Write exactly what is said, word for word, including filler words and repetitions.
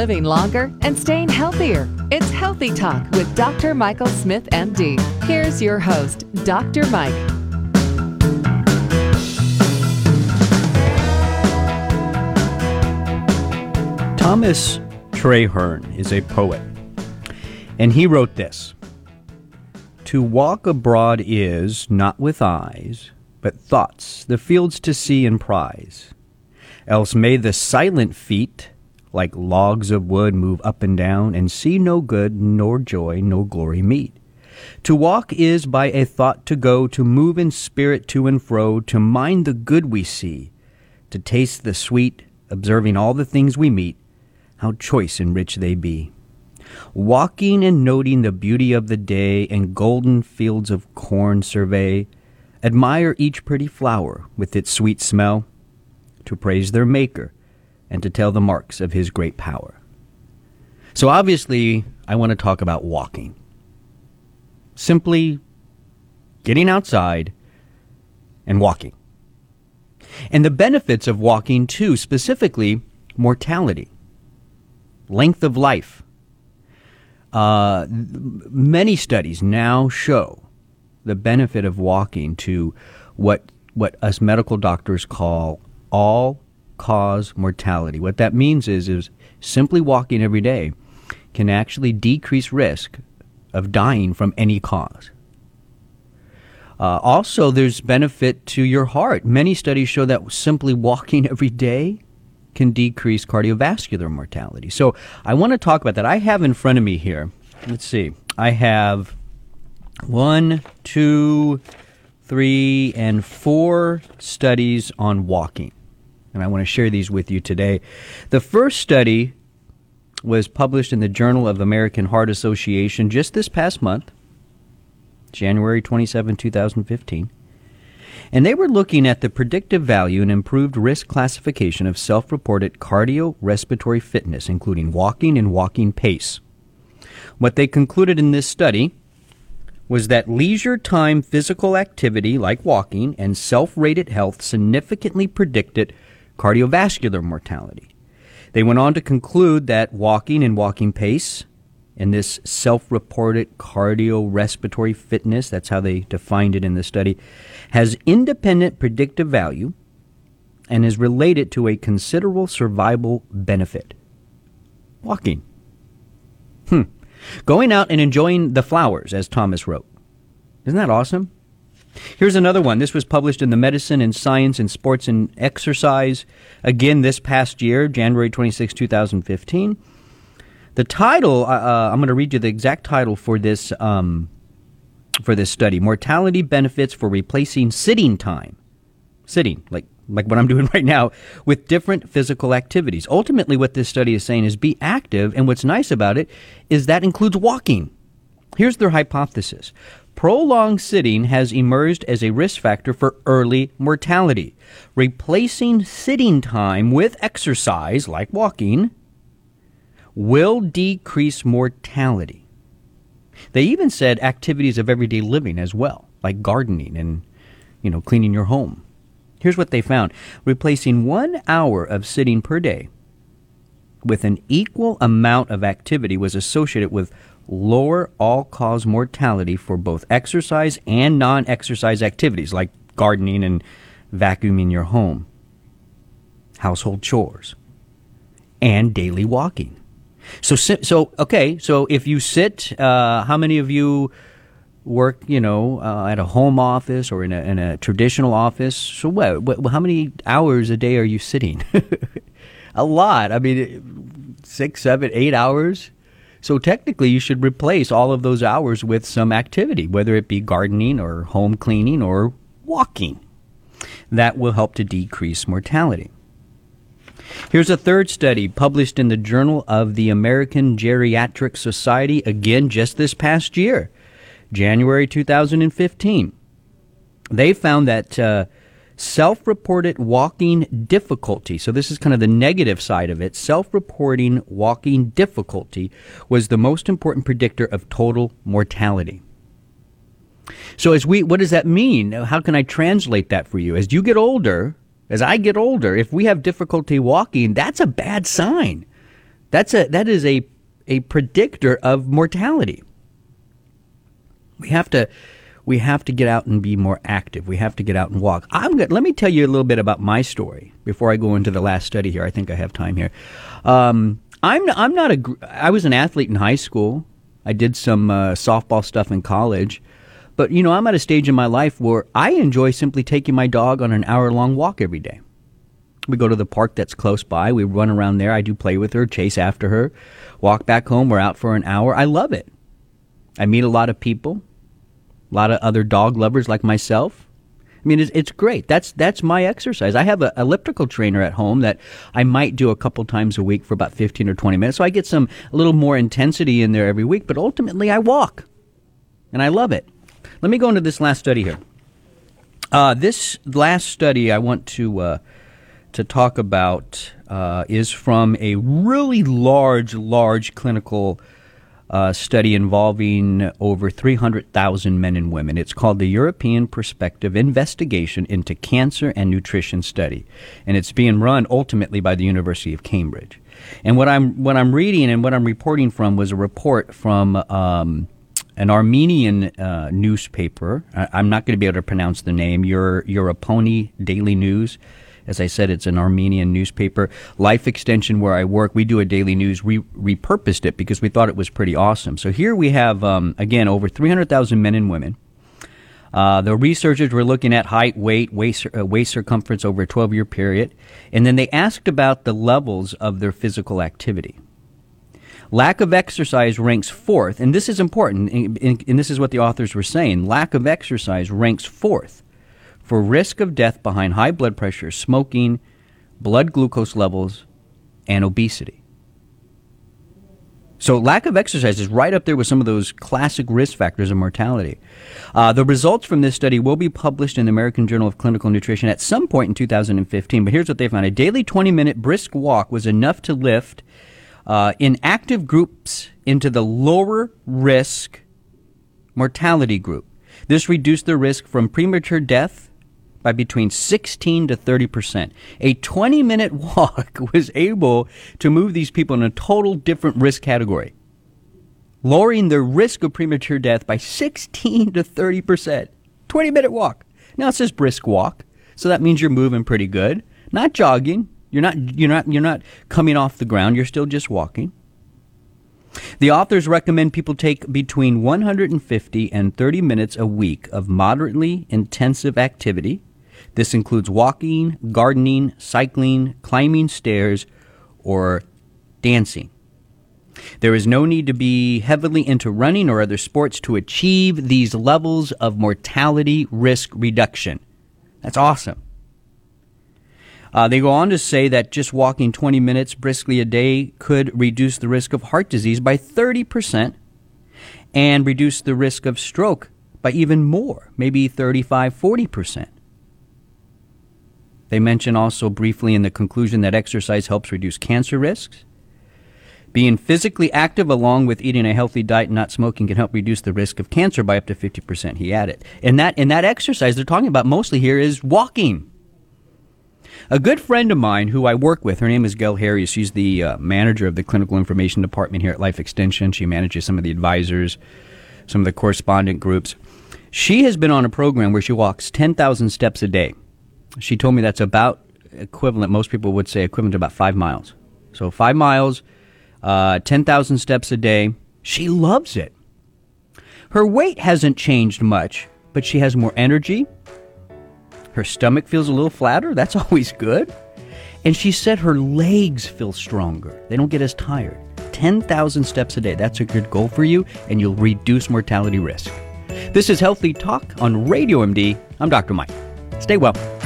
living longer and staying healthier. It's Healthy Talk with Doctor Michael Smith, M D. Here's your host, Doctor Mike. Thomas Traherne is a poet, and he wrote this: "To walk abroad is, not with eyes, but thoughts, the fields to see and prize. Else may the silent feet, like logs of wood, move up and down, and see no good, nor joy, nor glory meet. To walk is by a thought to go, to move in spirit to and fro, to mind the good we see, to taste the sweet, observing all the things we meet, how choice and rich they be. Walking and noting the beauty of the day, and golden fields of corn survey, admire each pretty flower with its sweet smell, to praise their Maker, and to tell the marks of his great power." So obviously, I want to talk about walking. Simply getting outside and walking. And the benefits of walking, too, specifically mortality, length of life. Uh, many studies now show the benefit of walking to what what us medical doctors call all-cause mortality. What that means is, is simply walking every day can actually decrease risk of dying from any cause. Uh, also, there's benefit to your heart. Many studies show that simply walking every day can decrease cardiovascular mortality. So I want to talk about that. I have in front of me here, let's see, I have one, two, three, and four studies on walking. And I want to share these with you today. The first study was published in the Journal of American Heart Association just this past month, January twenty-seventh, twenty fifteen. And they were looking at the predictive value and improved risk classification of self-reported cardiorespiratory fitness, including walking and walking pace. What they concluded in this study was that leisure time physical activity like walking and self-rated health significantly predicted cardiovascular mortality. They went on to conclude that walking and walking pace and this self-reported cardiorespiratory fitness, that's how they defined it in the study, has independent predictive value and is related to a considerable survival benefit. Walking. Hmm. Going out and enjoying the flowers, as Thomas wrote. Isn't that awesome? Here's another one. This was published in the Medicine and Science and Sports and Exercise, again this past year, January twenty-sixth, twenty fifteen. The title, uh, I'm going to read you the exact title for this um, for this study: Mortality Benefits for Replacing Sitting Time. Sitting, like like what I'm doing right now, with different physical activities. Ultimately, what this study is saying is be active, and what's nice about it is that includes walking. Here's their hypothesis. Prolonged sitting has emerged as a risk factor for early mortality. Replacing sitting time with exercise, like walking, will decrease mortality. They even said activities of everyday living as well, like gardening and, you know, cleaning your home. Here's what they found. Replacing one hour of sitting per day with an equal amount of activity was associated with lower all-cause mortality for both exercise and non-exercise activities like gardening and vacuuming your home, household chores, and daily walking. So, so okay, so if you sit, uh, how many of you work, you know, uh, at a home office or in a, in a traditional office? So what, what, how many hours a day are you sitting? A lot. I mean, six, seven, eight hours. So technically, you should replace all of those hours with some activity, whether it be gardening or home cleaning or walking. That will help to decrease mortality. Here's a third study published in the Journal of the American Geriatric Society, again just this past year, January two thousand fifteen. They found that uh, self-reported walking difficulty, so this is kind of the negative side of it, self-reporting walking difficulty was the most important predictor of total mortality. So as we, what does that mean? How can I translate that for you? As you get older, as I get older, if we have difficulty walking, that's a bad sign. That's a that is a a predictor of mortality. We have to we have to get out and be more active. We have to get out and walk. I'm good. Let me tell you a little bit about my story before I go into the last study here. I think I have time here. Um, I'm I'm not a I was an athlete in high school. I did some uh, softball stuff in college. But, you know, I'm at a stage in my life where I enjoy simply taking my dog on an hour-long walk every day. We go to the park that's close by. We run around there. I do play with her, chase after her, walk back home. We're out for an hour. I love it. I meet a lot of people, a lot of other dog lovers like myself. I mean, it's, it's great. That's that's my exercise. I have an elliptical trainer at home that I might do a couple times a week for about fifteen or twenty minutes. So I get some a little more intensity in there every week. But ultimately, I walk, and I love it. Let me go into this last study here. Uh, this last study I want to uh, to talk about uh, is from a really large, large clinical uh, study involving over three hundred thousand men and women. It's called the European Perspective Investigation into Cancer and Nutrition Study, and it's being run ultimately by the University of Cambridge. And what I'm what I'm reading and what I'm reporting from was a report from Um, an Armenian uh, newspaper. I, I'm not going to be able to pronounce the name. Euro, Europony Daily News. As I said, it's an Armenian newspaper. Life Extension, where I work, we do a daily news. We repurposed it because we thought it was pretty awesome. So here we have, um, again, over three hundred thousand men and women. Uh, the researchers were looking at height, weight, waist, uh, waist circumference over a twelve-year period. And then they asked about the levels of their physical activity. Lack of exercise ranks fourth, and this is important, and, and this is what the authors were saying. Lack of exercise ranks fourth for risk of death behind high blood pressure, smoking, blood glucose levels, and obesity. So lack of exercise is right up there with some of those classic risk factors of mortality. Uh, the results from this study will be published in the American Journal of Clinical Nutrition at some point in two thousand fifteen, but here's what they found. A daily twenty-minute brisk walk was enough to lift Uh, in active groups into the lower risk mortality group. This reduced the risk from premature death by between sixteen to thirty percent. A twenty-minute walk was able to move these people in a total different risk category, lowering their risk of premature death by sixteen to thirty percent. twenty-minute walk. Now it says brisk walk, so that means you're moving pretty good. Not jogging. You're not you're not you're not coming off the ground, you're still just walking. The authors recommend people take between one hundred fifty and thirty minutes a week of moderately intensive activity. This includes walking, gardening, cycling, climbing stairs, or dancing. There is no need to be heavily into running or other sports to achieve these levels of mortality risk reduction. That's awesome. Uh, they go on to say that just walking twenty minutes briskly a day could reduce the risk of heart disease by thirty percent and reduce the risk of stroke by even more, maybe thirty-five, forty percent. They mention also briefly in the conclusion that exercise helps reduce cancer risks. Being physically active along with eating a healthy diet and not smoking can help reduce the risk of cancer by up to fifty percent, he added. And that, and that exercise they're talking about mostly here is walking. A good friend of mine who I work with, her name is Gail Harris. She's the uh, manager of the clinical information department here at Life Extension. She manages some of the advisors, some of the correspondent groups. She has been on a program where she walks ten thousand steps a day. She told me that's about equivalent, most people would say equivalent to about five miles. So five miles, uh, ten thousand steps a day. She loves it. Her weight hasn't changed much, but she has more energy. Her stomach feels a little flatter. That's always good. And she said her legs feel stronger. They don't get as tired. ten thousand steps a day. That's a good goal for you, and you'll reduce mortality risk. This is Healthy Talk on Radio M D. I'm Doctor Mike. Stay well.